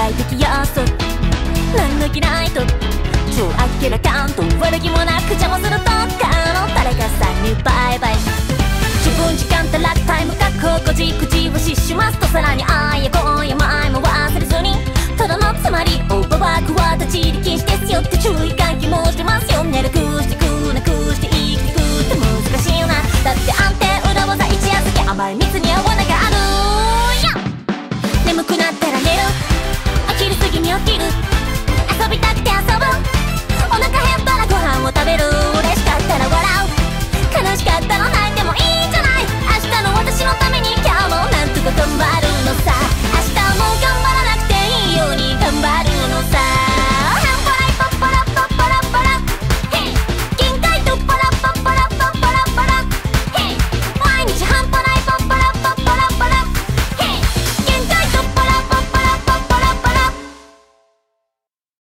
外的要素何の気ないと超あっけらかんと悪気もなく邪魔するどっかの誰かさんにバイバイ自分時間堕落タイム確保こじくじをししますとさらに愛や恋や前も忘れずにただのつまりオーバーワークは立ち入り禁止ですよって注意喚起もしてますよ寝る